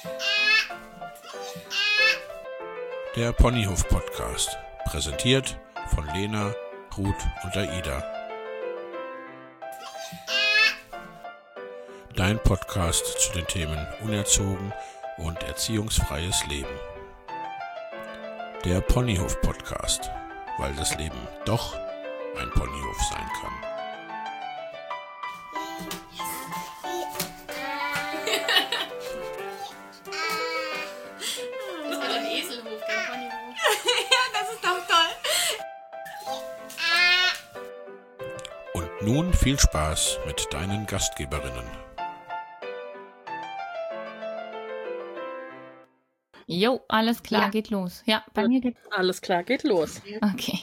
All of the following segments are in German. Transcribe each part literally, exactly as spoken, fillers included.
Der Ponyhof-Podcast, präsentiert von Lena, Ruth und Aida. Dein Podcast zu den Themen unerzogen und erziehungsfreies Leben. Der Ponyhof-Podcast, weil das Leben doch ein Ponyhof sein kann. Das war ein Eselhof, kein Ponyhof. Ja, das ist doch toll. Und nun viel Spaß mit deinen Gastgeberinnen. Jo, alles klar, Ja. geht los. Ja, bei mir geht. Alles klar, geht los. Okay.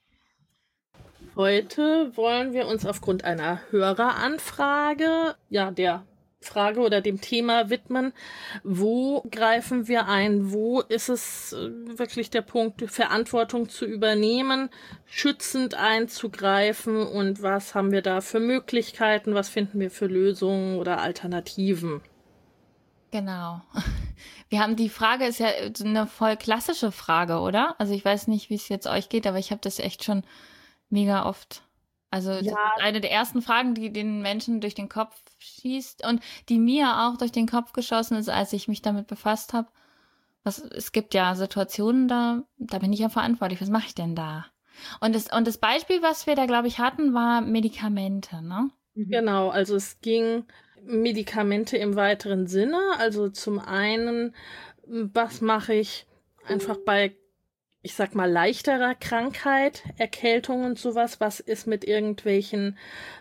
Heute wollen wir uns aufgrund einer Höreranfrage, ja, der Frage oder dem Thema widmen, wo greifen wir ein, wo ist es äh, wirklich der Punkt, Verantwortung zu übernehmen, schützend einzugreifen und was haben wir da für Möglichkeiten, was finden wir für Lösungen oder Alternativen. Genau. Wir haben die Frage, ist ja eine voll klassische Frage, oder? Also ich weiß nicht, wie es jetzt euch geht, aber ich habe das echt schon mega oft. Also das Ja. ist eine der ersten Fragen, die den Menschen durch den Kopf schießt und die mir auch durch den Kopf geschossen ist, als ich mich damit befasst habe. Was, es gibt ja Situationen, da, da bin ich ja verantwortlich. Was mache ich denn da? Und das, und das Beispiel, was wir da, glaube ich, hatten, war Medikamente, ne? Genau, also es ging Medikamente im weiteren Sinne. Also zum einen, was mache ich einfach bei, ich sag mal, leichterer Krankheit, Erkältung und sowas? Was ist mit irgendwelchen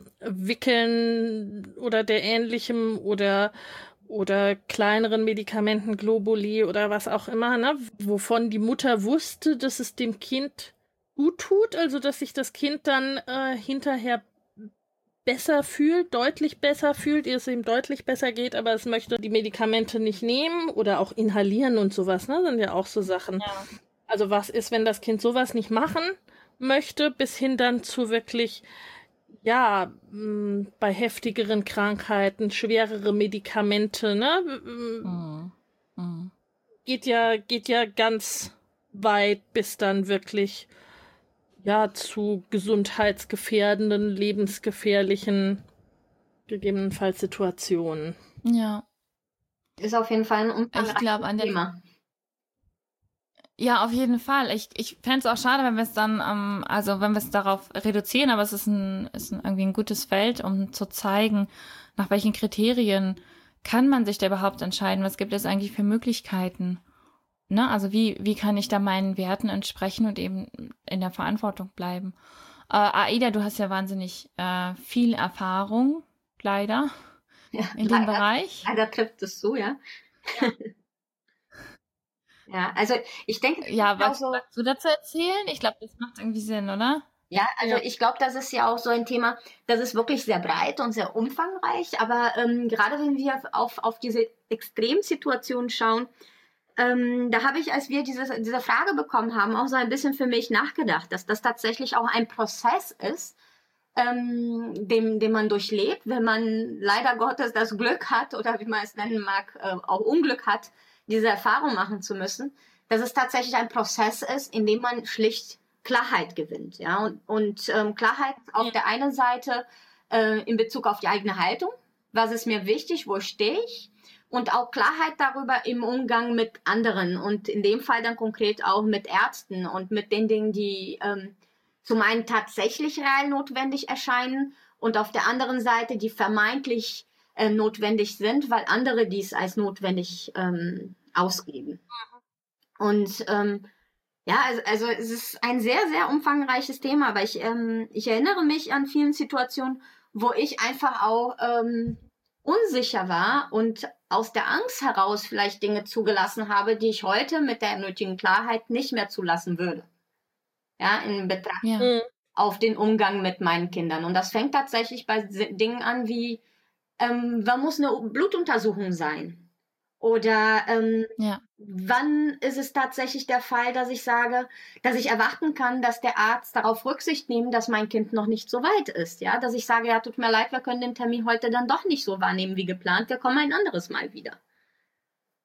Wickeln oder der ähnlichem oder oder kleineren Medikamenten, Globuli oder was auch immer, ne? Wovon die Mutter wusste, dass es dem Kind gut tut, also dass sich das Kind dann äh, hinterher besser fühlt, deutlich besser fühlt, ihr es ihm deutlich besser geht, aber es möchte die Medikamente nicht nehmen oder auch inhalieren und sowas, ne, sind ja auch so Sachen. Ja. Also was ist, wenn das Kind sowas nicht machen möchte, bis hin dann zu wirklich, ja, mh, bei heftigeren Krankheiten, schwerere Medikamente, ne, Mhm. Mhm. geht ja, geht ja ganz weit, bis dann wirklich ja, zu gesundheitsgefährdenden, lebensgefährlichen, gegebenenfalls Situationen. Ja. Ist auf jeden Fall ein umfangreiches Ich glaube an der Thema. Ja, auf jeden Fall. Ich, ich fände es auch schade, wenn wir es dann, ähm, also wenn wir es darauf reduzieren, aber es ist ein, ist ein, irgendwie ein gutes Feld, um zu zeigen, nach welchen Kriterien kann man sich da überhaupt entscheiden, was gibt es eigentlich für Möglichkeiten. Ne? Also wie, wie kann ich da meinen Werten entsprechen und eben in der Verantwortung bleiben. Äh, Aida, du hast ja wahnsinnig äh, viel Erfahrung, leider, Ja, in dem leider, Bereich. leider trifft es so, ja. Ja, ja, also ich denke, Ja, was also, magst du dazu erzählen? Ich glaube, das macht irgendwie Sinn, oder? ja, also Ja. ich glaube, das ist ja auch so ein Thema, das ist wirklich sehr breit und sehr umfangreich, aber ähm, gerade wenn wir auf, auf diese Extremsituation schauen, ähm, da habe ich, als wir diese, diese Frage bekommen haben, auch so ein bisschen für mich nachgedacht, dass das tatsächlich auch ein Prozess ist, ähm, den, den man durchlebt, wenn man leider Gottes das Glück hat oder wie man es nennen mag, äh, auch Unglück hat, diese Erfahrung machen zu müssen, dass es tatsächlich ein Prozess ist, in dem man schlicht Klarheit gewinnt, ja, und, und ähm, Klarheit auf Ja. der einen Seite äh, in Bezug auf die eigene Haltung, was ist mir wichtig, wo stehe ich, und auch Klarheit darüber im Umgang mit anderen und in dem Fall dann konkret auch mit Ärzten und mit den Dingen, die ähm, zum einen tatsächlich real notwendig erscheinen und auf der anderen Seite, die vermeintlich äh, notwendig sind, weil andere dies als notwendig ähm, ausgeben. Und ähm, ja, also, also es ist ein sehr, sehr umfangreiches Thema, aber ich, ähm, ich erinnere mich an vielen Situationen, wo ich einfach auch ähm, unsicher war und aus der Angst heraus vielleicht Dinge zugelassen habe, die ich heute mit der nötigen Klarheit nicht mehr zulassen würde. Ja, in Betracht Ja. Mhm. auf den Umgang mit meinen Kindern. Und das fängt tatsächlich bei Dingen an wie, ähm, wann muss eine Blutuntersuchung sein? Oder ähm, Ja. wann ist es tatsächlich der Fall, dass ich sage, dass ich erwarten kann, dass der Arzt darauf Rücksicht nimmt, dass mein Kind noch nicht so weit ist, ja, dass ich sage, ja, tut mir leid, wir können den Termin heute dann doch nicht so wahrnehmen wie geplant, wir kommen ein anderes Mal wieder.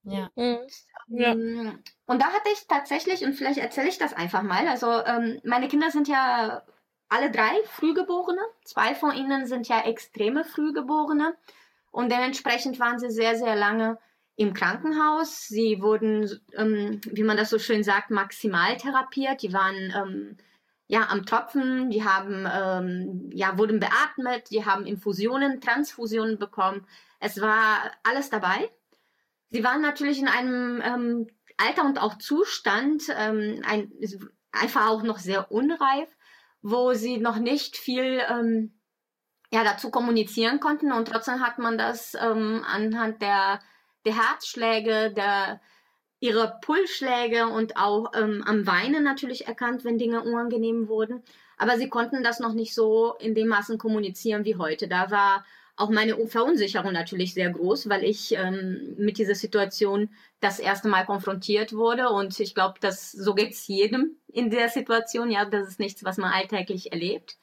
Ja. Mhm. Ja. Und da hatte ich tatsächlich, und vielleicht erzähle ich das einfach mal, also ähm, meine Kinder sind ja alle drei Frühgeborene. Zwei von ihnen sind ja extreme Frühgeborene. Und dementsprechend waren sie sehr, sehr lange im Krankenhaus. Sie wurden, ähm, wie man das so schön sagt, maximal therapiert. Die waren ähm, ja am Tropfen, die haben, ähm, ja, wurden beatmet, die haben Infusionen, Transfusionen bekommen. Es war alles dabei. Sie waren natürlich in einem ähm, Alter und auch Zustand, ähm, ein, einfach auch noch sehr unreif, wo sie noch nicht viel ähm, ja, dazu kommunizieren konnten. Und trotzdem hat man das ähm, anhand der, der Herzschläge, der, ihrer Pulsschläge und auch ähm, am Weinen natürlich erkannt, wenn Dinge unangenehm wurden. Aber sie konnten das noch nicht so in dem Maßen kommunizieren wie heute. Da war auch meine Verunsicherung natürlich sehr groß, weil ich ähm, mit dieser Situation das erste Mal konfrontiert wurde. Und ich glaube, dass so geht es jedem in der Situation. Ja, das ist nichts, was man alltäglich erlebt.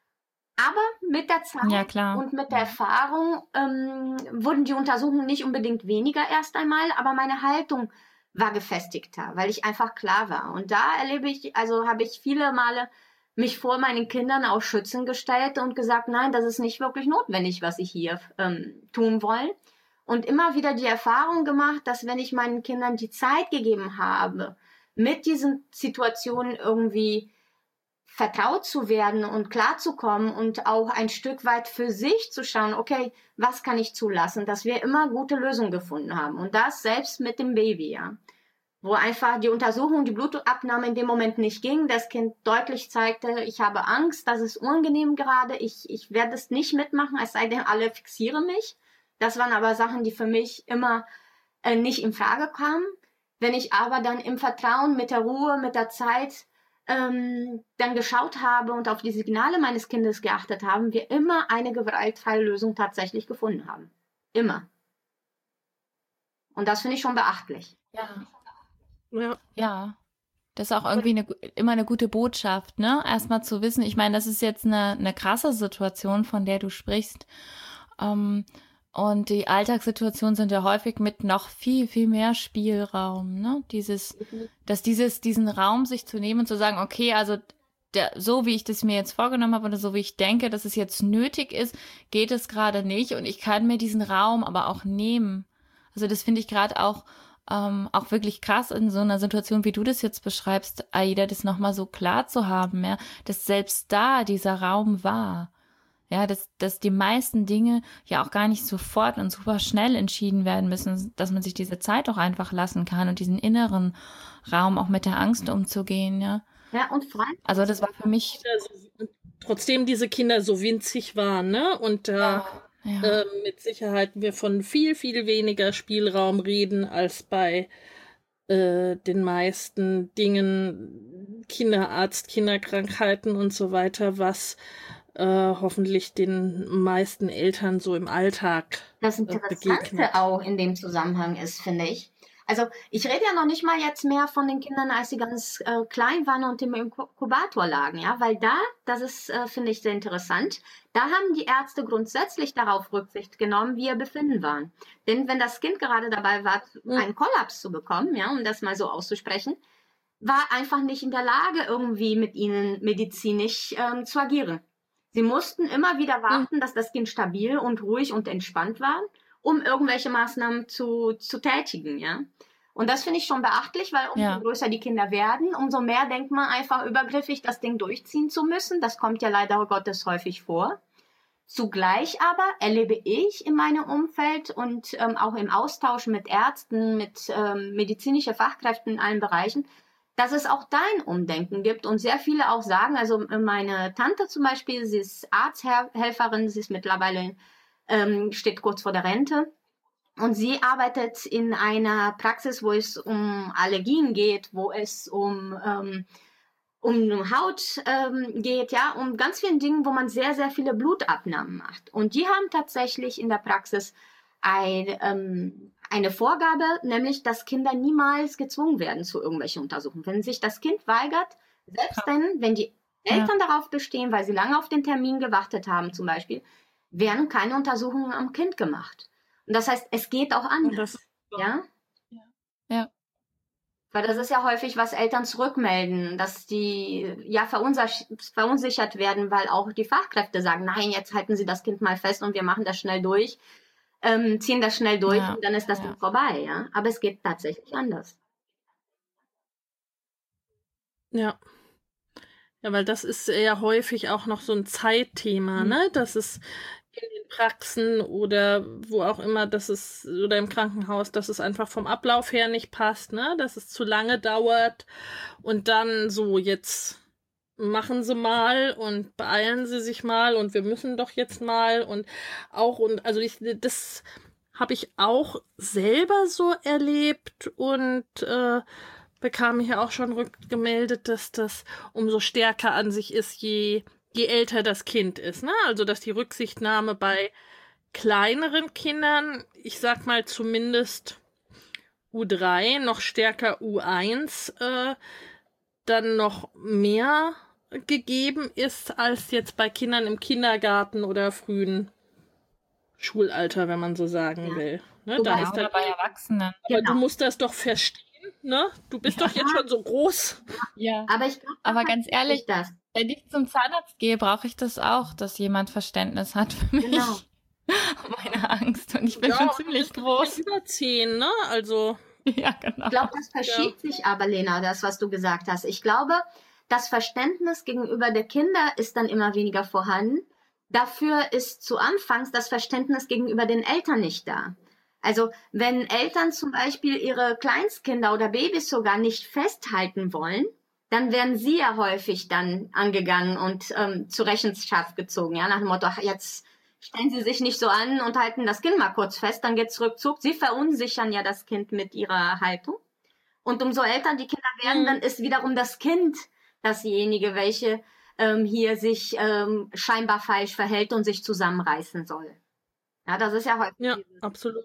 Aber mit der Zeit Ja, klar. und mit der Erfahrung ähm, wurden die Untersuchungen nicht unbedingt weniger erst einmal, aber meine Haltung war gefestigter, weil ich einfach klar war. Und da erlebe ich, also habe ich viele Male mich vor meinen Kindern auch schützen gestellt und gesagt, nein, das ist nicht wirklich notwendig, was sie hier ähm, tun wollen. Und immer wieder die Erfahrung gemacht, dass wenn ich meinen Kindern die Zeit gegeben habe, mit diesen Situationen irgendwie vertraut zu werden und klarzukommen und auch ein Stück weit für sich zu schauen, okay, was kann ich zulassen, dass wir immer gute Lösungen gefunden haben. Und das selbst mit dem Baby, ja. Wo einfach die Untersuchung, die Blutabnahme in dem Moment nicht ging, das Kind deutlich zeigte, ich habe Angst, das ist unangenehm gerade, ich, ich werde es nicht mitmachen, es sei denn, alle fixieren mich. Das waren aber Sachen, die für mich immer äh, nicht in Frage kamen. Wenn ich aber dann im Vertrauen, mit der Ruhe, mit der Zeit ähm, dann geschaut habe und auf die Signale meines Kindes geachtet haben, wir immer eine gewaltfreie Lösung tatsächlich gefunden haben. Immer. Und das finde ich schon beachtlich. Ja. Ja. Ja. Das ist auch irgendwie eine, immer eine gute Botschaft, ne? Erstmal zu wissen, ich meine, das ist jetzt eine, eine krasse Situation, von der du sprichst. Ähm, und die Alltagssituationen sind ja häufig mit noch viel, viel mehr Spielraum, ne? Dieses, mhm. dass dieses, diesen Raum sich zu nehmen und zu sagen, okay, also der, so wie ich das mir jetzt vorgenommen habe oder so wie ich denke, dass es jetzt nötig ist, geht es gerade nicht und ich kann mir diesen Raum aber auch nehmen. Also das finde ich gerade auch Ähm, auch wirklich krass in so einer Situation, wie du das jetzt beschreibst, Aida, das nochmal so klar zu haben, ja, dass selbst da dieser Raum war, ja, dass, dass die meisten Dinge ja auch gar nicht sofort und super schnell entschieden werden müssen, dass man sich diese Zeit auch einfach lassen kann und diesen inneren Raum auch mit der Angst umzugehen, ja. Ja, und frei. Also das war für mich... Trotzdem diese Kinder so winzig waren, ne, und da... Äh, Ja. Äh, mit Sicherheit wir von viel, viel weniger Spielraum reden als bei äh, den meisten Dingen, Kinderarzt, Kinderkrankheiten und so weiter, was äh, hoffentlich den meisten Eltern so im Alltag Das Interessante auch in dem Zusammenhang ist, finde ich, also ich rede ja noch nicht mal jetzt mehr von den Kindern, als sie ganz äh, klein waren und im Inkubator lagen, ja, weil da, das ist, äh, finde ich, sehr interessant, da haben die Ärzte grundsätzlich darauf Rücksicht genommen, wie ihr Befinden war. Denn wenn das Kind gerade dabei war, einen Kollaps zu bekommen, ja, um das mal so auszusprechen, war einfach nicht in der Lage, irgendwie mit ihnen medizinisch ähm, zu agieren. Sie mussten immer wieder warten, dass das Kind stabil und ruhig und entspannt war, um irgendwelche Maßnahmen zu, zu tätigen, ja. Und das finde ich schon beachtlich, weil umso ja. größer die Kinder werden, umso mehr denkt man einfach übergriffig, das Ding durchziehen zu müssen. Das kommt ja leider Gottes häufig vor. Zugleich aber erlebe ich in meinem Umfeld und ähm, auch im Austausch mit Ärzten, mit ähm, medizinischen Fachkräften in allen Bereichen, dass es auch da ein Umdenken gibt und sehr viele auch sagen, also meine Tante zum Beispiel, sie ist Arzthelferin, sie ist mittlerweile ähm, steht kurz vor der Rente. Und sie arbeitet in einer Praxis, wo es um Allergien geht, wo es um, ähm, um Haut ähm, geht, ja, um ganz vielen Dingen, wo man sehr, sehr viele Blutabnahmen macht. Und die haben tatsächlich in der Praxis ein, ähm, eine Vorgabe, nämlich, dass Kinder niemals gezwungen werden zu irgendwelchen Untersuchungen. Wenn sich das Kind weigert, selbst dann, wenn die Eltern ja. darauf bestehen, weil sie lange auf den Termin gewartet haben zum Beispiel, werden keine Untersuchungen am Kind gemacht. Und das heißt, es geht auch anders. Das, ja? Weil das ist ja häufig, was Eltern zurückmelden, dass die ja verunsich- verunsichert werden, weil auch die Fachkräfte sagen, nein, jetzt halten Sie das Kind mal fest und wir machen das schnell durch, ähm, ziehen das schnell durch Ja, und dann ist das ja. Ding vorbei, ja. Aber es geht tatsächlich anders. Ja. Ja, weil das ist ja häufig auch noch so ein Zeitthema, Mhm. ne? Dass es in den Praxen oder wo auch immer, dass es, oder im Krankenhaus, dass es einfach vom Ablauf her nicht passt, ne? Dass es zu lange dauert und dann so, jetzt machen Sie mal und beeilen Sie sich mal und wir müssen doch jetzt mal und auch, und also ich, das habe ich auch selber so erlebt und äh, bekam ich ja auch schon rückgemeldet, dass das umso stärker an sich ist, je, je älter das Kind ist, ne? Also, dass die Rücksichtnahme bei kleineren Kindern, ich sag mal zumindest U drei, noch stärker U eins, äh, dann noch mehr gegeben ist, als jetzt bei Kindern im Kindergarten oder frühen Schulalter, wenn man so sagen Ja. will. Ne? So Da bei- ist Oder dann, bei Erwachsenen. aber Genau. du musst das doch verstehen, ne? Du bist doch jetzt schon so groß. Ja. Aber ich glaube, Aber ganz ehrlich, ich das. wenn ich zum Zahnarzt gehe, brauche ich das auch, dass jemand Verständnis hat für mich. Genau. Meine Angst. Und ich bin Ja, schon und du ziemlich bist ja groß. über zehn, ne? Also, Ja, genau. Ich glaube, das verschiebt sich aber, Lena, das, was du gesagt hast. Ich glaube, das Verständnis gegenüber der Kinder ist dann immer weniger vorhanden. Dafür ist zu Anfangs das Verständnis gegenüber den Eltern nicht da. Also wenn Eltern zum Beispiel ihre Kleinstkinder oder Babys sogar nicht festhalten wollen, dann werden sie ja häufig dann angegangen und ähm, zur Rechenschaft gezogen. Ja, nach dem Motto, ach, jetzt stellen Sie sich nicht so an und halten das Kind mal kurz fest, dann geht's rückzug. Sie verunsichern ja das Kind mit ihrer Haltung. Und umso älter die Kinder werden, Mhm. dann ist wiederum das Kind dasjenige, welche ähm, hier sich ähm, scheinbar falsch verhält und sich zusammenreißen soll. Ja, das ist ja häufig. ja, dieses- absolut.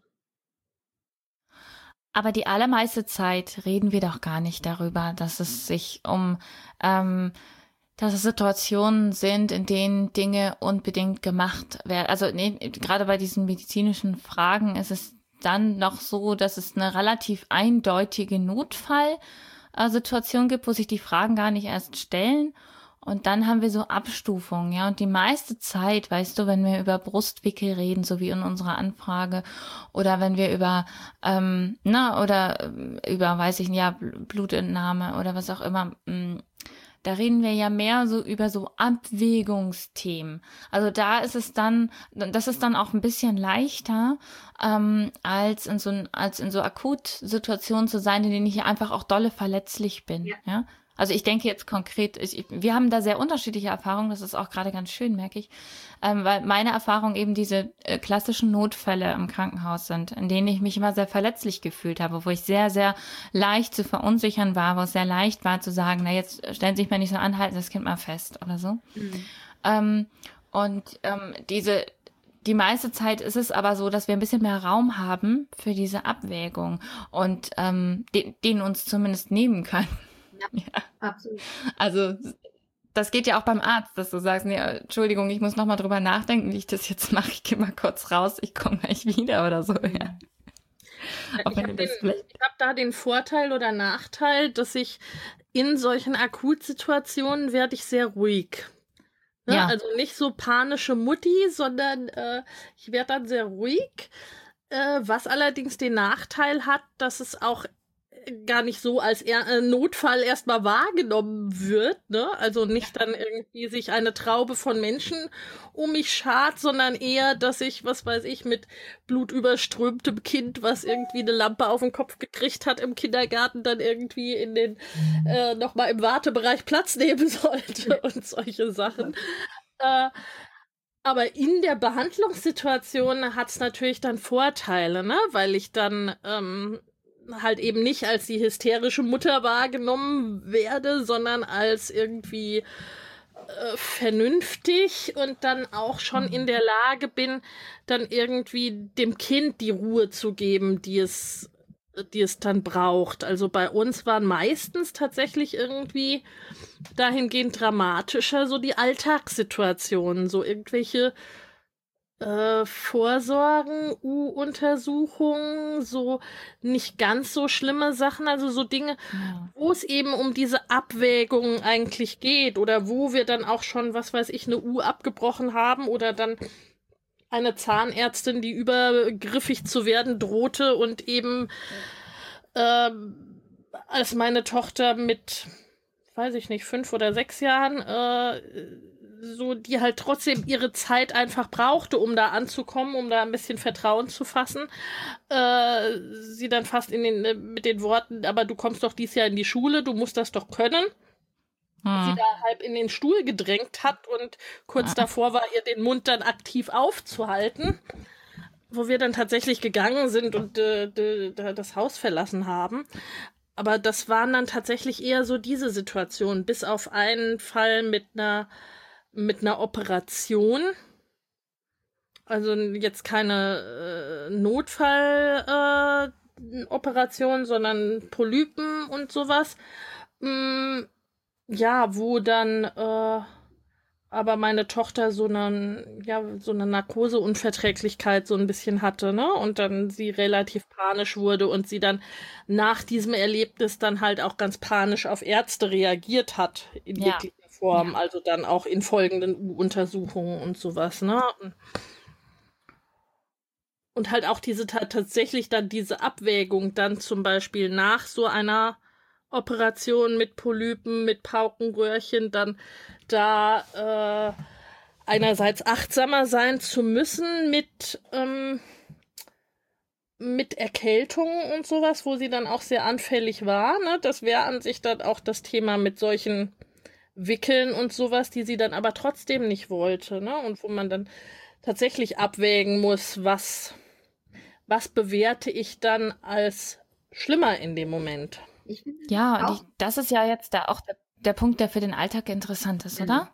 Aber die allermeiste Zeit reden wir doch gar nicht darüber, dass es sich um, ähm, dass es Situationen sind, in denen Dinge unbedingt gemacht werden. Also nee, gerade bei diesen medizinischen Fragen ist es dann noch so, dass es eine relativ eindeutige Notfallsituation gibt, wo sich die Fragen gar nicht erst stellen. Und dann haben wir so Abstufungen, ja. Und die meiste Zeit, weißt du, wenn wir über Brustwickel reden, so wie in unserer Anfrage, oder wenn wir über, ähm, na, oder ähm, über, weiß ich nicht, ja, Bl- Blutentnahme oder was auch immer, mh, da reden wir ja mehr so über so Abwägungsthemen. Also da ist es dann, das ist dann auch ein bisschen leichter, ähm, als in so, als in so Akutsituationen zu sein, in denen ich einfach auch dolle verletzlich bin, Ja. ja. Also ich denke jetzt konkret, ich, wir haben da sehr unterschiedliche Erfahrungen, das ist auch gerade ganz schön, merke ich, ähm, weil meine Erfahrungen eben diese äh, klassischen Notfälle im Krankenhaus sind, in denen ich mich immer sehr verletzlich gefühlt habe, wo ich sehr, sehr leicht zu verunsichern war, wo es sehr leicht war zu sagen, na jetzt stellen Sie sich mal nicht so an, halten Sie das Kind mal fest oder so. Mhm. Ähm, und ähm, diese, die meiste Zeit ist es aber so, dass wir ein bisschen mehr Raum haben für diese Abwägung und ähm, den, den uns zumindest nehmen können. Absolut. Also das geht ja auch beim Arzt, dass du sagst, nee, Entschuldigung, ich muss noch mal drüber nachdenken, wie ich das jetzt mache. Ich gehe mal kurz raus, ich komme gleich wieder oder so. Ja. Auch Ich wenn habe du das vielleicht- hab da den Vorteil oder Nachteil, dass ich in solchen Akutsituationen werde ich sehr ruhig. Ne? Ja. Also nicht so panische Mutti, sondern äh, ich werde dann sehr ruhig, äh, was allerdings den Nachteil hat, dass es auch gar nicht so als er äh, Notfall erstmal wahrgenommen wird, ne? Also nicht dann irgendwie sich eine Traube von Menschen um mich schart, sondern eher, dass ich, was weiß ich, mit blutüberströmtem Kind, was irgendwie eine Lampe auf den Kopf gekriegt hat im Kindergarten, dann irgendwie in den äh, nochmal im Wartebereich Platz nehmen sollte und solche Sachen. Äh, aber in der Behandlungssituation hat es natürlich dann Vorteile, ne? Weil ich dann ähm, halt eben nicht als die hysterische Mutter wahrgenommen werde, sondern als irgendwie äh, vernünftig und dann auch schon in der Lage bin, dann irgendwie dem Kind die Ruhe zu geben, die es, die es dann braucht. Also bei uns waren meistens tatsächlich irgendwie dahingehend dramatischer so die Alltagssituationen, so irgendwelche Äh, Vorsorgen, U-Untersuchungen, so nicht ganz so schlimme Sachen, also so Dinge, Ja. wo es eben um diese Abwägung eigentlich geht oder wo wir dann auch schon, was weiß ich, eine U abgebrochen haben oder dann eine Zahnärztin, die übergriffig zu werden drohte und eben ähm, als meine Tochter mit, weiß ich nicht, fünf oder sechs Jahren äh, so, die halt trotzdem ihre Zeit einfach brauchte, um da anzukommen, um da ein bisschen Vertrauen zu fassen, äh, sie dann fast in den, mit den Worten, aber du kommst doch dies Jahr in die Schule, du musst das doch können, Hm. sie da halb in den Stuhl gedrängt hat und kurz davor war, ihr den Mund dann aktiv aufzuhalten, wo wir dann tatsächlich gegangen sind und äh, de, de, das Haus verlassen haben. Aber das waren dann tatsächlich eher so diese Situationen, bis auf einen Fall mit einer mit einer Operation. Also jetzt keine äh, Notfalloperation, äh, sondern Polypen und sowas. Mm, ja, wo dann äh, aber meine Tochter so eine, ja, so eine Narkoseunverträglichkeit so ein bisschen hatte, ne? Und dann sie relativ panisch wurde und sie dann nach diesem Erlebnis dann halt auch ganz panisch auf Ärzte reagiert hat, in Ja. jeglicher Form, Ja. also dann auch in folgenden U-Untersuchungen und sowas, ne? Und halt auch diese ta- tatsächlich dann diese Abwägung dann zum Beispiel nach so einer Operation mit Polypen, mit Paukenröhrchen, dann da äh, einerseits achtsamer sein zu müssen mit ähm, mit Erkältungen und sowas, wo sie dann auch sehr anfällig war, ne? Das wäre an sich dann auch das Thema mit solchen Wickeln und sowas, die sie dann aber trotzdem nicht wollte, ne? Und wo man dann tatsächlich abwägen muss, was was bewerte ich dann als schlimmer in dem Moment. Ich finde Ja, und auch. ich, das ist ja jetzt da auch der, der Punkt, der für den Alltag interessant ist, oder?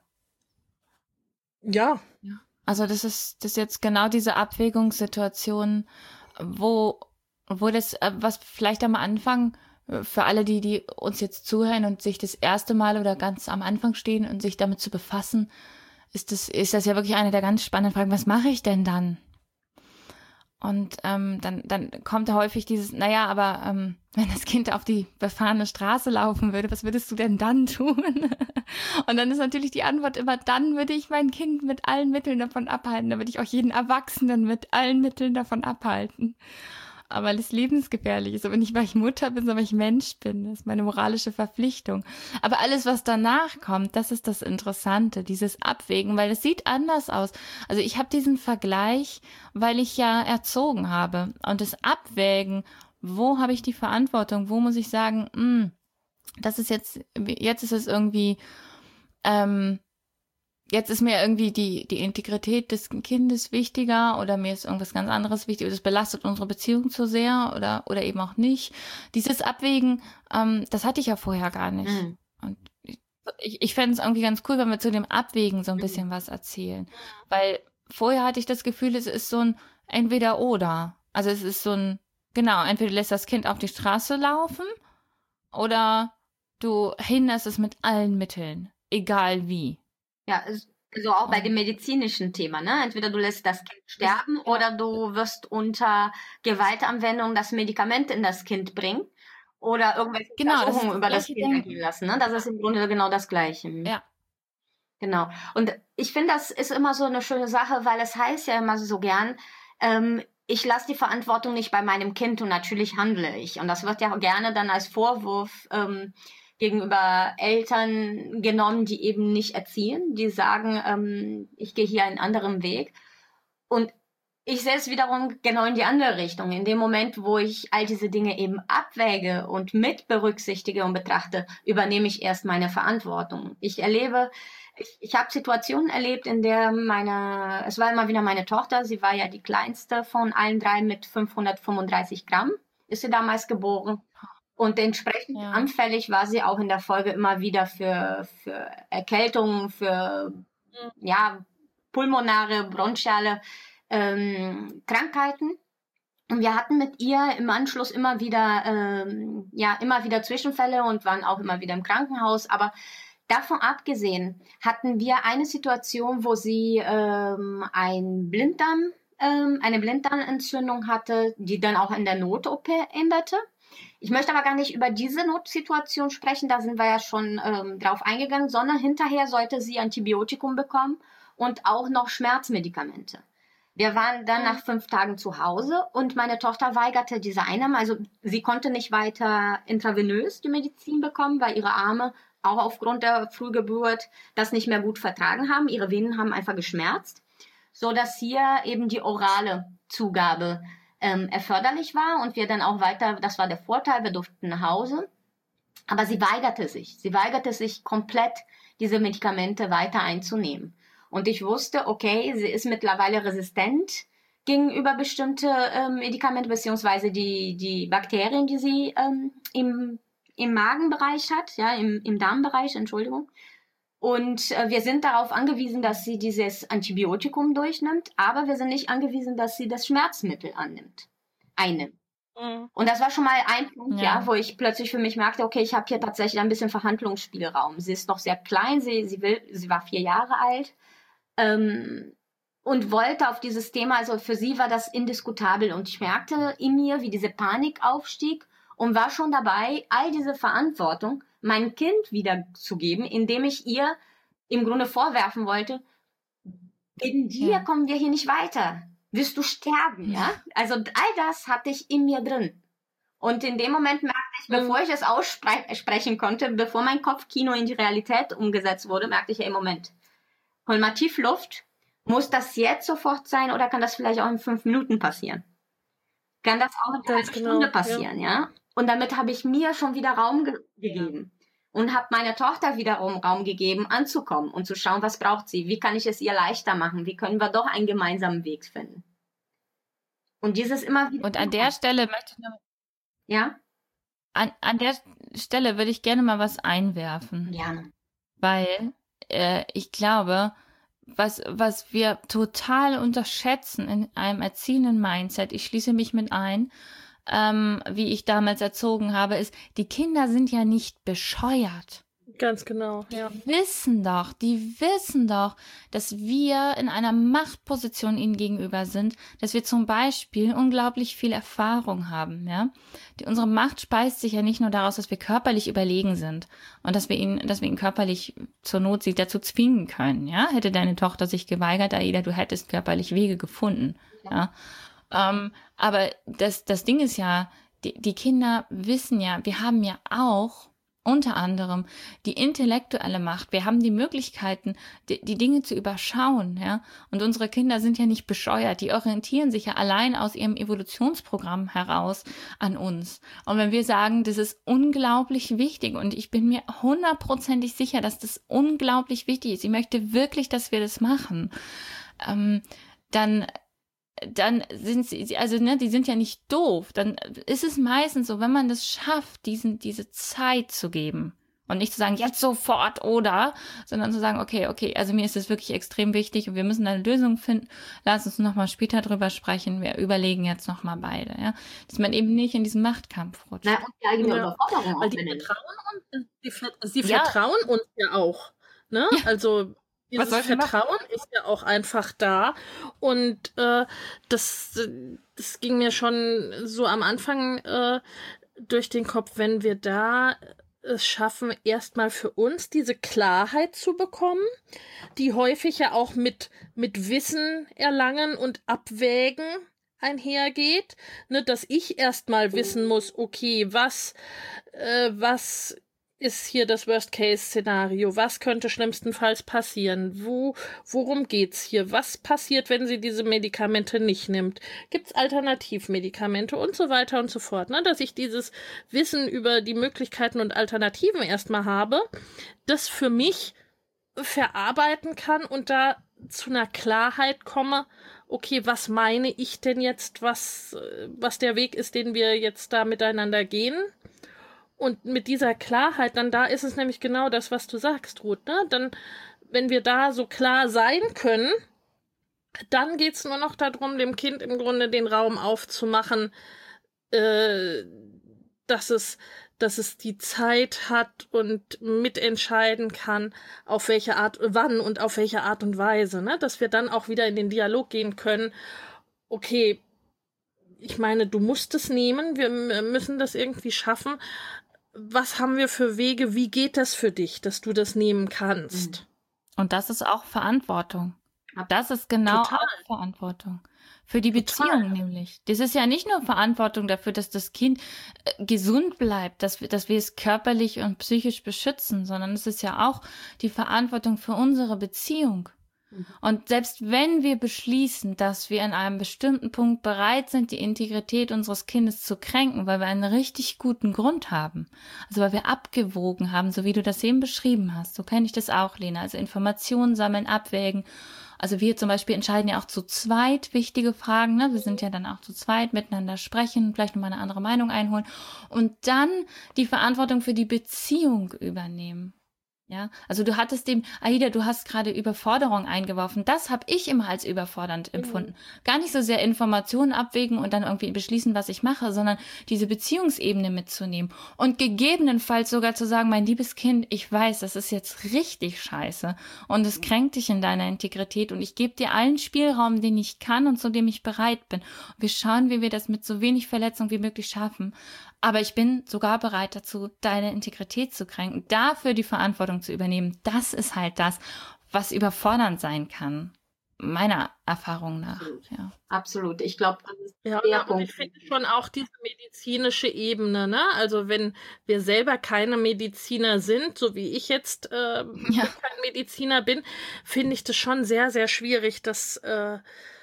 Ja, Also das ist das ist jetzt genau diese Abwägungssituation, wo wo das, äh, was vielleicht am Anfang äh, für alle, die die uns jetzt zuhören und sich das erste Mal oder ganz am Anfang stehen und sich damit zu befassen, ist das ist das ja wirklich eine der ganz spannenden Fragen. Was mache ich denn dann? Und ähm, dann, dann kommt häufig dieses, naja, aber ähm, wenn das Kind auf die befahrene Straße laufen würde, was würdest du denn dann tun? Und dann ist natürlich die Antwort immer, dann würde ich mein Kind mit allen Mitteln davon abhalten. Dann würde ich auch jeden Erwachsenen mit allen Mitteln davon abhalten. Aber weil es lebensgefährlich ist. Aber nicht, weil ich Mutter bin, sondern weil ich Mensch bin. Das ist meine moralische Verpflichtung. Aber alles, was danach kommt, das ist das Interessante, dieses Abwägen, weil es sieht anders aus. Also ich habe diesen Vergleich, weil ich ja erzogen habe. Und das Abwägen, wo habe ich die Verantwortung? Wo muss ich sagen, mh, das ist jetzt, jetzt ist es irgendwie, ähm, jetzt ist mir irgendwie die, die Integrität des Kindes wichtiger oder mir ist irgendwas ganz anderes wichtig, das belastet unsere Beziehung zu sehr oder, oder eben auch nicht. Dieses Abwägen, ähm, das hatte ich ja vorher gar nicht. Mhm. Und ich, ich, ich fände es irgendwie ganz cool, wenn wir zu dem Abwägen so ein bisschen was erzählen. Weil vorher hatte ich das Gefühl, es ist so ein Entweder-Oder. Also es ist so ein, genau, entweder du lässt das Kind auf die Straße laufen oder du hinderst es mit allen Mitteln, egal wie. Ja, also auch bei dem medizinischen Thema, ne? Entweder du lässt das Kind sterben oder du wirst unter Gewaltanwendung das Medikament in das Kind bringen oder irgendwelche Genau, das ist Untersuchungen das über das gleiche Kind Denken. ergehen lassen, ne? Das ist im Grunde genau das Gleiche. Ja. Genau. Und ich finde, das ist immer so eine schöne Sache, weil es heißt ja immer so gern, ähm, ich lasse die Verantwortung nicht bei meinem Kind und natürlich handle ich. Und das wird ja gerne dann als Vorwurf ähm, gegenüber Eltern genommen, die eben nicht erziehen, die sagen, ähm, ich gehe hier einen anderen Weg. Und ich sehe es wiederum genau in die andere Richtung. In dem Moment, wo ich all diese Dinge eben abwäge und mit berücksichtige und betrachte, übernehme ich erst meine Verantwortung. Ich erlebe, ich, ich habe Situationen erlebt, in der meine, es war immer wieder meine Tochter, sie war ja die kleinste von allen drei mit fünfhundertfünfunddreißig Gramm, ist sie damals geboren. Und entsprechend Ja. anfällig war sie auch in der Folge immer wieder für, für Erkältungen, für ja, pulmonare, bronchiale ähm, Krankheiten. Und wir hatten mit ihr im Anschluss immer wieder, ähm, ja, immer wieder Zwischenfälle und waren auch immer wieder im Krankenhaus. Aber Davon abgesehen hatten wir eine Situation, wo sie ähm, ein Blinddarm, ähm, eine Blinddarmentzündung hatte, die dann auch in der Not-O P endete. Ich möchte aber gar nicht über diese Notsituation sprechen, da sind wir ja schon ähm, drauf eingegangen, sondern hinterher sollte sie Antibiotikum bekommen und auch noch Schmerzmedikamente. Wir waren dann nach fünf Tagen zu Hause und meine Tochter weigerte diese Einnahme. Also sie konnte nicht weiter intravenös die Medizin bekommen, weil ihre Arme auch aufgrund der Frühgeburt das nicht mehr gut vertragen haben. Ihre Venen haben einfach geschmerzt, so dass hier eben die orale Zugabe ähm, erforderlich war und wir dann auch weiter, das war der Vorteil, wir durften nach Hause. Aber sie weigerte sich. Sie weigerte sich komplett, diese Medikamente weiter einzunehmen. Und ich wusste, okay, sie ist mittlerweile resistent gegenüber bestimmte ähm, Medikamente, beziehungsweise die, die Bakterien, die sie ähm, im, im Magenbereich hat, ja, im, im Darmbereich, Entschuldigung. Und äh, wir sind darauf angewiesen, dass sie dieses Antibiotikum durchnimmt, aber wir sind nicht angewiesen, dass sie das Schmerzmittel annimmt, einnimmt. Mhm. Und das war schon mal ein Punkt, ja. ja, wo ich plötzlich für mich merkte, okay, ich habe hier tatsächlich ein bisschen Verhandlungsspielraum. Sie ist noch sehr klein, sie, sie, will, sie war vier Jahre alt ähm, und wollte auf dieses Thema, also für sie war das indiskutabel. Und ich merkte in mir, wie diese Panik aufstieg und war schon dabei, all diese Verantwortung mein Kind wiederzugeben, indem ich ihr im Grunde vorwerfen wollte, wegen dir ja. kommen wir hier nicht weiter. Wirst du sterben, ja? Also all das hatte ich in mir drin. Und in dem Moment merkte ich, mhm. bevor ich es aussprechen konnte, bevor mein Kopfkino in die Realität umgesetzt wurde, merkte ich, ja, im Moment, hol mal tief Luft. Muss das jetzt sofort sein oder kann das vielleicht auch in fünf Minuten passieren? Kann das auch in einer genau, Stunde passieren, ja? ja? Und damit habe ich mir schon wieder Raum ge- gegeben und habe meiner Tochter wiederum Raum gegeben, anzukommen und zu schauen, was braucht sie, wie kann ich es ihr leichter machen, wie können wir doch einen gemeinsamen Weg finden. Und dieses immer wieder. Und an der Stelle möchte ich noch, ja? An, an der Stelle würde ich gerne mal was einwerfen. Gerne. Weil äh, ich glaube, was, was wir total unterschätzen in einem erziehenden Mindset, ich schließe mich mit ein, Ähm, wie ich damals erzogen habe, ist, die Kinder sind ja nicht bescheuert. Ganz genau, ja. Die wissen doch, die wissen doch, dass wir in einer Machtposition ihnen gegenüber sind, dass wir zum Beispiel unglaublich viel Erfahrung haben, ja. Die, unsere Macht speist sich ja nicht nur daraus, dass wir körperlich überlegen sind und dass wir ihn, dass wir ihn körperlich zur Not sie dazu zwingen können, ja. Hätte deine Tochter sich geweigert, Aida, du hättest körperlich Wege gefunden, ja. ja? Um, aber das, das Ding ist ja, die, die Kinder wissen ja, wir haben ja auch unter anderem die intellektuelle Macht. Wir haben die Möglichkeiten, die, die Dinge zu überschauen, ja. Und unsere Kinder sind ja nicht bescheuert. Die orientieren sich ja allein aus ihrem Evolutionsprogramm heraus an uns. Und wenn wir sagen, das ist unglaublich wichtig und ich bin mir hundertprozentig sicher, dass das unglaublich wichtig ist. Ich möchte wirklich, dass wir das machen. Ähm, dann dann sind sie, also ne, die sind ja nicht doof, dann ist es meistens so, wenn man das schafft, diesen, diese Zeit zu geben und nicht zu sagen, jetzt sofort oder, sondern zu sagen, okay, okay, also mir ist das wirklich extrem wichtig und wir müssen eine Lösung finden, lass uns nochmal später drüber sprechen, wir überlegen jetzt nochmal beide, ja, dass man eben nicht in diesen Machtkampf rutscht. Na, und die eigene ja, Überforderung weil die vertrauen, und, die, sie ja. vertrauen uns ja auch, ne, ja. also dieses Vertrauen ist ja auch einfach da und äh, das, das ging mir schon so am Anfang äh, durch den Kopf, wenn wir da es schaffen, erstmal für uns diese Klarheit zu bekommen, die häufig ja auch mit, mit Wissen erlangen und Abwägen einhergeht, ne, dass ich erstmal wissen muss, okay, was, äh, was ist hier das Worst-Case-Szenario? Was könnte schlimmstenfalls passieren? Wo, worum geht's hier? Was passiert, wenn sie diese Medikamente nicht nimmt? Gibt's Alternativmedikamente und so weiter und so fort, ne? Dass ich dieses Wissen über die Möglichkeiten und Alternativen erstmal habe, das für mich verarbeiten kann und da zu einer Klarheit komme, okay, was meine ich denn jetzt, was, was der Weg ist, den wir jetzt da miteinander gehen? Und mit dieser Klarheit, dann da ist es nämlich genau das, was du sagst, Ruth, ne? Dann, wenn wir da so klar sein können, dann geht's nur noch darum, dem Kind im Grunde den Raum aufzumachen, äh, dass es, dass es die Zeit hat und mitentscheiden kann, auf welche Art, wann und auf welche Art und Weise, ne? Dass wir dann auch wieder in den Dialog gehen können. Okay, ich meine, du musst es nehmen, wir müssen das irgendwie schaffen. Was haben wir für Wege? Wie geht das für dich, dass du das nehmen kannst? Und das ist auch Verantwortung. Das ist genau Total. auch Verantwortung. Für die Total. Beziehung nämlich. Das ist ja nicht nur Verantwortung dafür, dass das Kind äh, gesund bleibt, dass wir, dass wir es körperlich und psychisch beschützen, sondern es ist ja auch die Verantwortung für unsere Beziehung. Und selbst wenn wir beschließen, dass wir an einem bestimmten Punkt bereit sind, die Integrität unseres Kindes zu kränken, weil wir einen richtig guten Grund haben, also weil wir abgewogen haben, so wie du das eben beschrieben hast, so kenne ich das auch, Lena, also Informationen sammeln, abwägen. Also wir zum Beispiel entscheiden ja auch zu zweit wichtige Fragen, ne? Wir sind ja dann auch zu zweit, miteinander sprechen, vielleicht nochmal eine andere Meinung einholen und dann die Verantwortung für die Beziehung übernehmen. Ja, also du hattest dem, Aida, du hast gerade Überforderung eingeworfen. Das habe ich immer als überfordernd empfunden. Mhm. Gar nicht so sehr Informationen abwägen und dann irgendwie beschließen, was ich mache, sondern diese Beziehungsebene mitzunehmen und gegebenenfalls sogar zu sagen, mein liebes Kind, ich weiß, das ist jetzt richtig scheiße und es kränkt dich in deiner Integrität und ich gebe dir allen Spielraum, den ich kann und zu dem ich bereit bin. Wir schauen, wie wir das mit so wenig Verletzung wie möglich schaffen. Aber ich bin sogar bereit dazu, deine Integrität zu kränken, dafür die Verantwortung zu übernehmen. Das ist halt das, was überfordernd sein kann, meiner Erfahrung nach. Absolut. Ja. Absolut. Ich glaube, das ist Ja, der und Punkt. ich finde schon auch diese medizinische Ebene, ne? Also wenn wir selber keine Mediziner sind, so wie ich jetzt äh, Ja. kein Mediziner bin, finde ich das schon sehr, sehr schwierig, dass äh,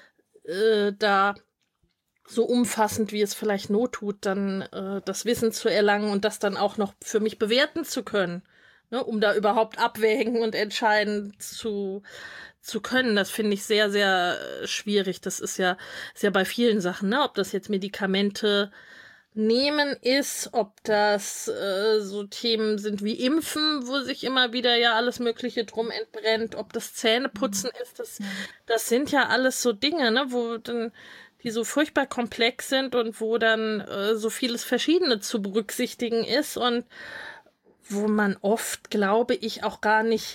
äh, da so umfassend, wie es vielleicht not tut, dann äh, das Wissen zu erlangen und das dann auch noch für mich bewerten zu können, ne, um da überhaupt abwägen und entscheiden zu zu können. Das finde ich sehr, sehr äh, schwierig. Das ist ja, ist ja bei vielen Sachen, ne, ob das jetzt Medikamente nehmen ist, ob das äh, so Themen sind wie Impfen, wo sich immer wieder ja alles Mögliche drum entbrennt, ob das Zähneputzen ist, das, das sind ja alles so Dinge, ne, wo dann die so furchtbar komplex sind und wo dann äh, so vieles Verschiedene zu berücksichtigen ist und wo man oft, glaube ich, auch gar nicht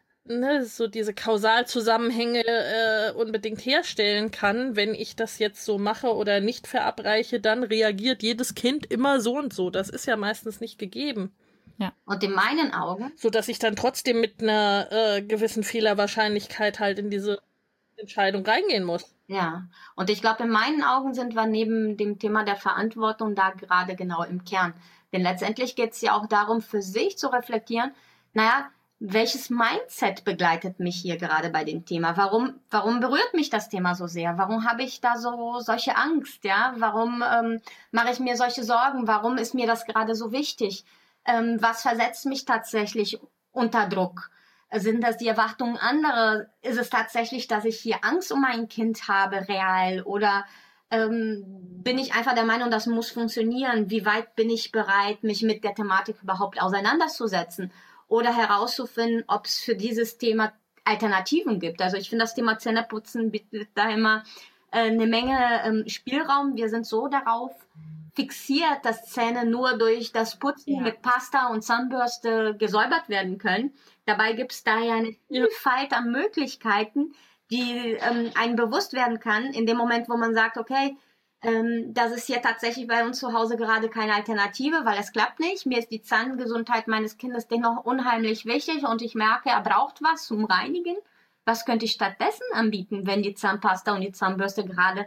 ne, so diese Kausalzusammenhänge äh, unbedingt herstellen kann. Wenn ich das jetzt so mache oder nicht verabreiche, dann reagiert jedes Kind immer so und so. Das ist ja meistens nicht gegeben. Ja. Und in meinen Augen, So dass ich dann trotzdem mit einer äh, gewissen Fehlerwahrscheinlichkeit halt in diese Entscheidung reingehen muss. ja, und ich glaube, in meinen Augen sind wir neben dem Thema der Verantwortung da gerade genau im Kern. Denn letztendlich geht es ja auch darum, für sich zu reflektieren, naja, welches Mindset begleitet mich hier gerade bei dem Thema? Warum, warum berührt mich das Thema so sehr? Warum habe ich da so solche Angst? Ja, warum ähm, mache ich mir solche Sorgen? Warum ist mir das gerade so wichtig? Ähm, was versetzt mich tatsächlich unter Druck? Sind das die Erwartungen anderer? Ist es tatsächlich, dass ich hier Angst um mein Kind habe, real? Oder ähm, bin ich einfach der Meinung, das muss funktionieren? Wie weit bin ich bereit, mich mit der Thematik überhaupt auseinanderzusetzen? Oder herauszufinden, ob es für dieses Thema Alternativen gibt. Also ich finde, das Thema Zähneputzen bietet da immer äh, eine Menge ähm, Spielraum. Wir sind so darauf fixiert, dass Zähne nur durch das Putzen Ja. mit Pasta und Zahnbürste gesäubert werden können. Dabei gibt es da ja eine Vielfalt an Möglichkeiten, die ähm, einem bewusst werden kann, in dem Moment, wo man sagt, okay, ähm, das ist hier tatsächlich bei uns zu Hause gerade keine Alternative, weil es klappt nicht. Mir ist die Zahngesundheit meines Kindes dennoch unheimlich wichtig und ich merke, er braucht was zum Reinigen. Was könnte ich stattdessen anbieten, wenn die Zahnpasta und die Zahnbürste gerade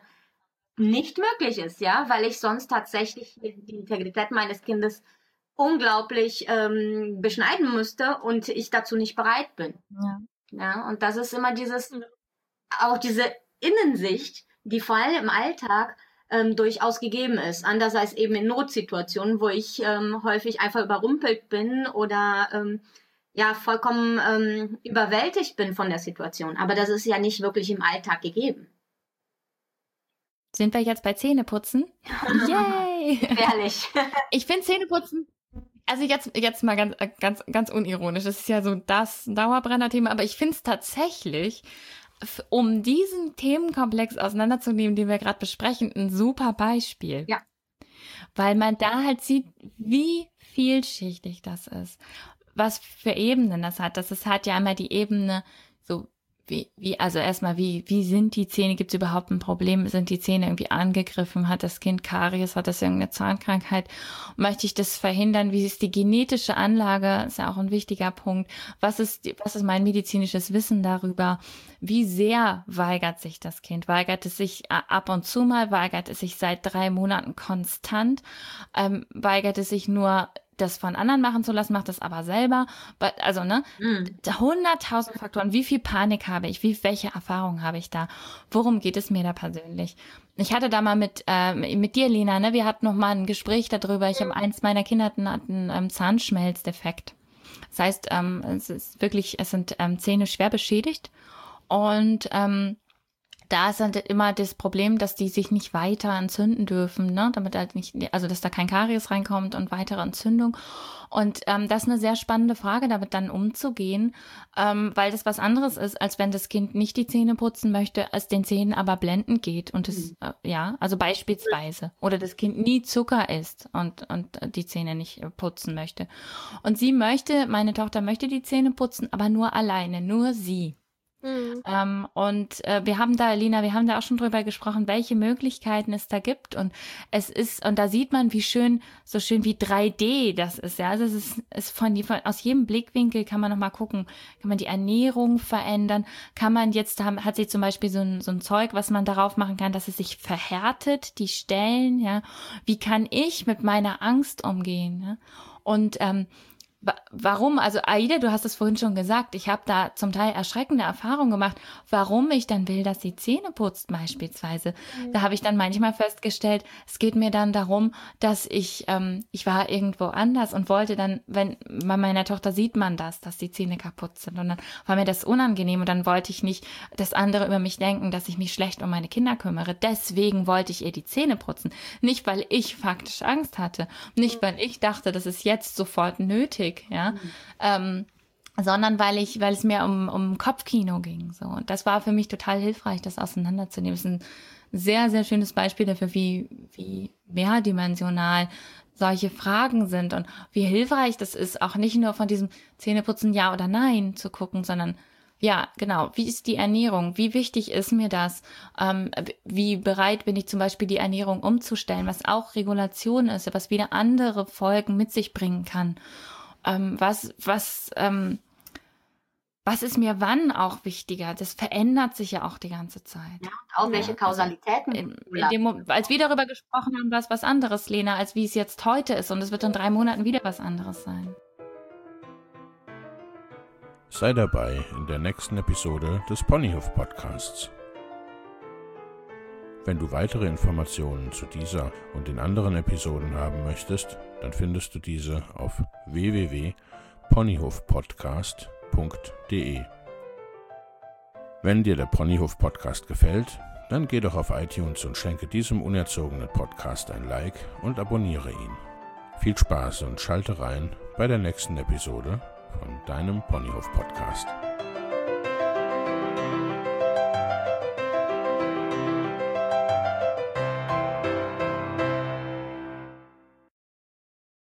nicht möglich ist, ja, weil ich sonst tatsächlich die Integrität meines Kindes unglaublich ähm, beschneiden müsste und ich dazu nicht bereit bin. Ja. Ja, und das ist immer dieses, auch diese Innensicht, die vor allem im Alltag ähm, durchaus gegeben ist. Anders als eben in Notsituationen, wo ich ähm, häufig einfach überrumpelt bin oder ähm, ja vollkommen ähm, überwältigt bin von der Situation. Aber das ist ja nicht wirklich im Alltag gegeben. Sind wir jetzt bei Zähneputzen? Yay! Ehrlich. Ich finde Zähneputzen, also jetzt, jetzt mal ganz, ganz, ganz unironisch, das ist ja so das Dauerbrenner-Thema, aber ich finde es tatsächlich, f- um diesen Themenkomplex auseinanderzunehmen, den wir gerade besprechen, ein super Beispiel. Ja. weil man da halt sieht, wie vielschichtig das ist, was für Ebenen das hat. Das ist, hat ja einmal die Ebene, so wie, wie also erstmal, wie wie sind die Zähne, gibt es überhaupt ein Problem, sind die Zähne irgendwie angegriffen, hat das Kind Karies, hat das irgendeine Zahnkrankheit, möchte ich das verhindern, wie ist die genetische Anlage, ist ja auch ein wichtiger Punkt, was ist, was ist mein medizinisches Wissen darüber, wie sehr weigert sich das Kind, weigert es sich ab und zu mal, weigert es sich seit drei Monaten konstant, ähm, weigert es sich nur das von anderen machen zu lassen, macht das aber selber. Also, ne, hunderttausend Faktoren. Wie viel Panik habe ich? Wie, welche Erfahrungen habe ich da? Worum geht es mir da persönlich? Ich hatte da mal mit, äh, mit dir, Lena, ne, wir hatten noch mal ein Gespräch darüber. Ich habe eins meiner Kinder hatten einen ähm, Zahnschmelzdefekt. Das heißt, ähm, es ist wirklich, es sind ähm, Zähne schwer beschädigt und, ähm, da ist halt immer das Problem, dass die sich nicht weiter entzünden dürfen, ne, damit halt nicht, also dass da kein Karies reinkommt und weitere Entzündung. Und ähm, das ist eine sehr spannende Frage, damit dann umzugehen, ähm, weil das was anderes ist, als wenn das Kind nicht die Zähne putzen möchte, es den Zähnen aber blendend geht und es, äh, ja, also beispielsweise, oder das Kind nie Zucker isst und und die Zähne nicht putzen möchte. Und sie möchte, meine Tochter möchte die Zähne putzen, aber nur alleine, nur sie. Mhm. Ähm, und äh, wir haben da, Lina, wir haben da auch schon drüber gesprochen, welche Möglichkeiten es da gibt. Und es ist, und da sieht man, wie schön, so schön wie drei D das ist. Ja, also es ist, ist von, von aus jedem Blickwinkel kann man nochmal gucken, kann man die Ernährung verändern, kann man jetzt, da hat sie zum Beispiel so ein, so ein Zeug, was man darauf machen kann, dass es sich verhärtet, die Stellen, ja. Wie kann ich mit meiner Angst umgehen? Ja? Und ähm, warum, also Aida, du hast es vorhin schon gesagt, ich habe da zum Teil erschreckende Erfahrungen gemacht, warum ich dann will, dass sie Zähne putzt beispielsweise. Mhm. Da habe ich dann manchmal festgestellt, es geht mir dann darum, dass ich, ähm, ich war irgendwo anders und wollte dann, wenn bei meiner Tochter sieht man das, dass die Zähne kaputt sind und dann war mir das unangenehm und dann wollte ich nicht, dass andere über mich denken, dass ich mich schlecht um meine Kinder kümmere. Deswegen wollte ich ihr die Zähne putzen. Nicht, weil ich faktisch Angst hatte, nicht, weil ich dachte, das ist jetzt sofort nötig, ja, mhm. ähm, sondern weil ich, weil es mir um, um Kopfkino ging, so. Und das war für mich total hilfreich, das auseinanderzunehmen. Das ist ein sehr, sehr schönes Beispiel dafür, wie, wie mehrdimensional solche Fragen sind und wie hilfreich das ist, auch nicht nur von diesem Zähneputzen ja oder nein zu gucken, sondern ja, genau. Wie ist die Ernährung? Wie wichtig ist mir das? Ähm, wie bereit bin ich zum Beispiel, die Ernährung umzustellen, was auch Regulation ist, was wieder andere Folgen mit sich bringen kann? Ähm, was, was, ähm, was ist mir wann auch wichtiger? Das verändert sich ja auch die ganze Zeit. Ja, auch welche Kausalitäten. In, in dem Moment, als wir darüber gesprochen haben, war es was anderes, Lena, als wie es jetzt heute ist. Und es wird in drei Monaten wieder was anderes sein. Sei dabei in der nächsten Episode des Ponyhof Podcasts. Wenn du weitere Informationen zu dieser und den anderen Episoden haben möchtest, dann findest du diese auf w w w punkt ponyhofpodcast punkt d e. Wenn dir der Ponyhof Podcast gefällt, dann geh doch auf iTunes und schenke diesem unerzogenen Podcast ein Like und abonniere ihn. Viel Spaß und schalte rein bei der nächsten Episode von deinem Ponyhof Podcast.